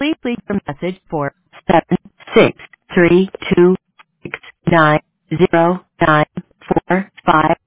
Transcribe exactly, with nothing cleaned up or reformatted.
Please leave your message for seven six three two six nine zero nine four five.